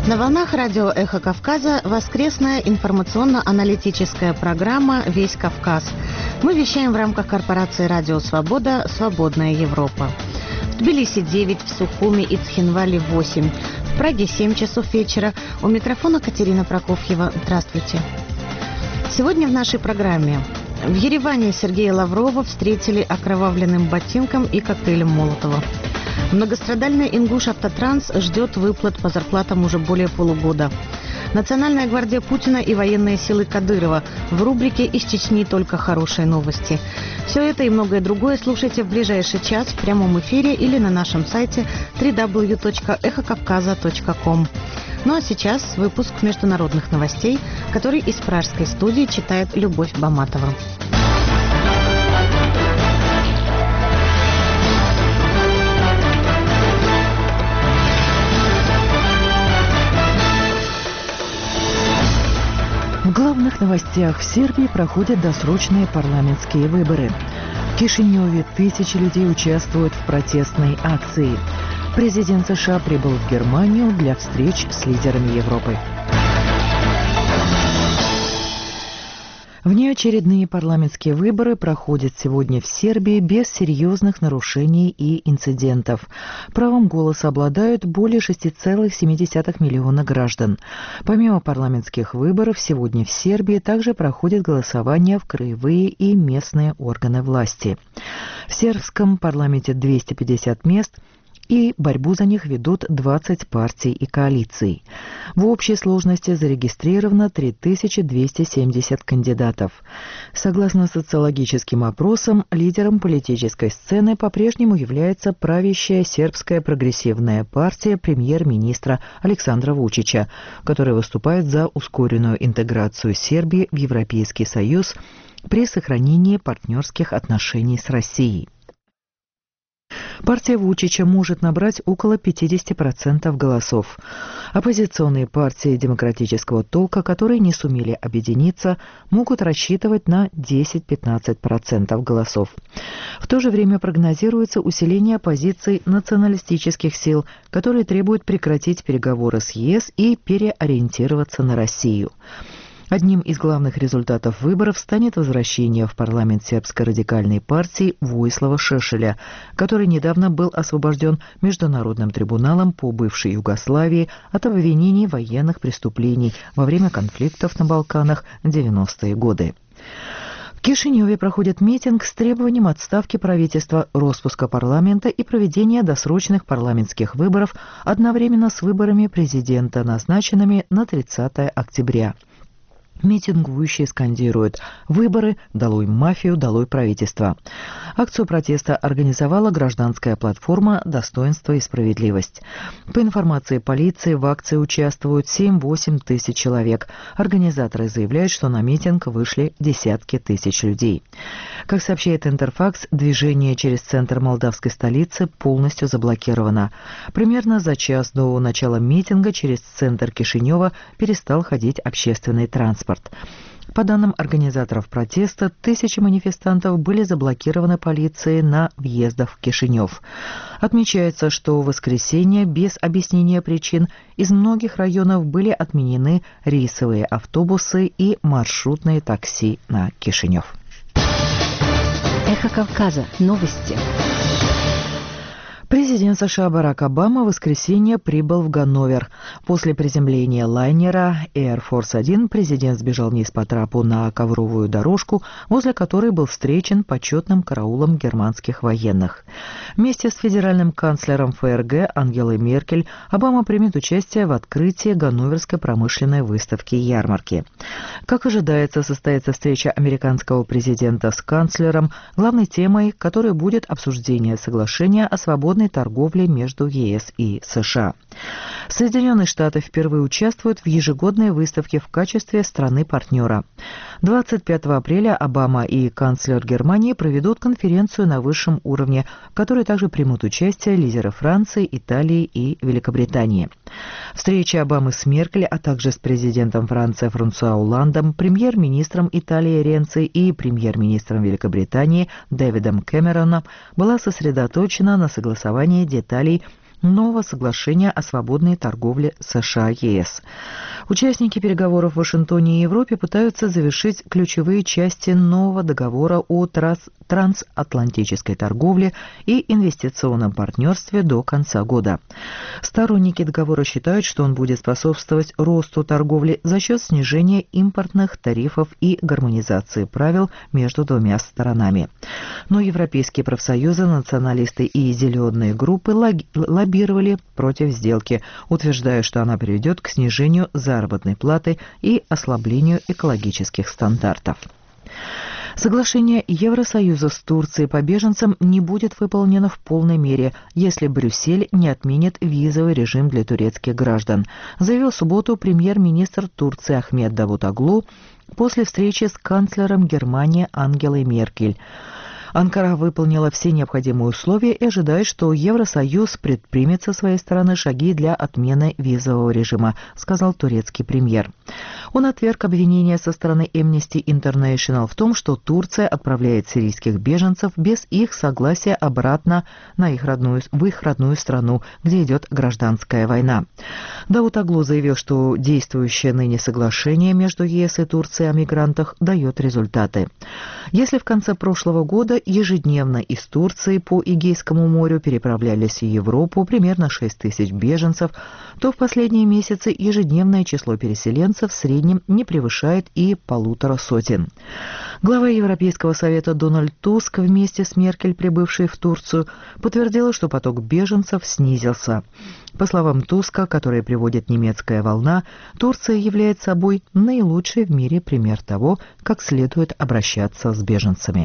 На волнах радио «Эхо Кавказа» воскресная информационно-аналитическая программа «Весь Кавказ». Мы вещаем в рамках корпорации «Радио Свобода. Свободная Европа». В Тбилиси 9, в Сухуми и Цхинвале 8, в Праге 7 часов вечера. У микрофона Катерина Прокофьева. Здравствуйте. Сегодня в нашей программе. В Ереване Сергея Лаврова встретили окровавленным ботинком и коктейлем Молотова. Многострадальный Ингуш-Автотранс ждет выплат по зарплатам уже более полугода. Национальная гвардия Путина и военные силы Кадырова. В рубрике «Из Чечни только хорошие новости». Все это и многое другое слушайте в ближайший час в прямом эфире или на нашем сайте www.эхокавказа.ком. Ну а сейчас выпуск международных новостей, который из пражской студии читает Любовь Баматова. В главных новостях: в Сербии проходят досрочные парламентские выборы. В Кишиневе тысячи людей участвуют в протестной акции. Президент США прибыл в Германию для встреч с лидерами Европы. Внеочередные парламентские выборы проходят сегодня в Сербии без серьезных нарушений и инцидентов. Правом голоса обладают более 6,7 миллиона граждан. Помимо парламентских выборов, сегодня в Сербии также проходит голосование в краевые и местные органы власти. В сербском парламенте 250 мест, и борьбу за них ведут 20 партий и коалиций. В общей сложности зарегистрировано 3270 кандидатов. Согласно социологическим опросам, лидером политической сцены по-прежнему является правящая сербская прогрессивная партия премьер-министра Александра Вучича, которая выступает за ускоренную интеграцию Сербии в Европейский Союз при сохранении партнерских отношений с Россией. Партия Вучича может набрать около 50% голосов. Оппозиционные партии демократического толка, которые не сумели объединиться, могут рассчитывать на 10-15% голосов. В то же время прогнозируется усиление позиций националистических сил, которые требуют прекратить переговоры с ЕС и переориентироваться на Россию. Одним из главных результатов выборов станет возвращение в парламент сербской радикальной партии Воислава Шешеля, который недавно был освобожден Международным трибуналом по бывшей Югославии от обвинений в военных преступлений во время конфликтов на Балканах в 90-е годы. В Кишиневе проходит митинг с требованием отставки правительства, распуска парламента и проведения досрочных парламентских выборов одновременно с выборами президента, назначенными на 30 октября. Митингующие скандируют «Выборы! Долой мафию! Долой правительство!». Акцию протеста организовала гражданская платформа «Достоинство и справедливость». По информации полиции, в акции участвуют 7-8 тысяч человек. Организаторы заявляют, что на митинг вышли десятки тысяч людей. Как сообщает Интерфакс, движение через центр молдавской столицы полностью заблокировано. Примерно за час до начала митинга через центр Кишинева перестал ходить общественный транспорт. По данным организаторов протеста, тысячи манифестантов были заблокированы полицией на въездах в Кишинев. Отмечается, что в воскресенье без объяснения причин из многих районов были отменены рейсовые автобусы и маршрутные такси на Кишинев. Эхо Кавказа. Новости. Президент США Барак Обама в воскресенье прибыл в Ганновер. После приземления лайнера Air Force 1 президент сбежал вниз по трапу на ковровую дорожку, возле которой был встречен почетным караулом германских военных. Вместе с федеральным канцлером ФРГ Ангелой Меркель Обама примет участие в открытии Ганноверской промышленной выставки и ярмарки. Как ожидается, состоится встреча американского президента с канцлером, главной темой которой будет обсуждение соглашения о свободной торговли между ЕС и США. Соединенные Штаты впервые участвуют в ежегодной выставке в качестве страны-партнера. 25 апреля Обама и канцлер Германии проведут конференцию на высшем уровне, в которой также примут участие лидеры Франции, Италии и Великобритании. Встреча Обамы с Меркель, а также с президентом Франции Франсуа Олландом, премьер-министром Италии Ренци и премьер-министром Великобритании Дэвидом Кэмероном была сосредоточена на согласовании деталей нового соглашения о свободной торговле США-ЕС. Участники переговоров в Вашингтоне и Европе пытаются завершить ключевые части нового договора о трансатлантической торговле и инвестиционном партнерстве до конца года. Сторонники договора считают, что он будет способствовать росту торговли за счет снижения импортных тарифов и гармонизации правил между двумя сторонами. Но европейские профсоюзы, националисты и зеленые группы лоббировали против сделки, утверждая, что она приведет к снижению заработной платы и ослаблению экологических стандартов. Соглашение Евросоюза с Турцией по беженцам не будет выполнено в полной мере, если Брюссель не отменит визовый режим для турецких граждан, заявил в субботу премьер-министр Турции Ахмед Давутоглу после встречи с канцлером Германии Ангелой Меркель. Анкара выполнила все необходимые условия и ожидает, что Евросоюз предпримет со своей стороны шаги для отмены визового режима, сказал турецкий премьер. Он отверг обвинения со стороны Amnesty International в том, что Турция отправляет сирийских беженцев без их согласия обратно в их родную страну, где идет гражданская война. Давутоглу заявил, что действующее ныне соглашение между ЕС и Турцией о мигрантах дает результаты. Если в конце прошлого года ежедневно из Турции по Эгейскому морю переправлялись в Европу примерно 6 тысяч беженцев, то в последние месяцы ежедневное число переселенцев в среднем не превышает и 150. Глава Европейского совета Дональд Туск вместе с Меркель, прибывшей в Турцию, подтвердила, что поток беженцев снизился. По словам Туска, который приводит немецкая волна, Турция является собой наилучший в мире пример того, как следует обращаться с беженцами.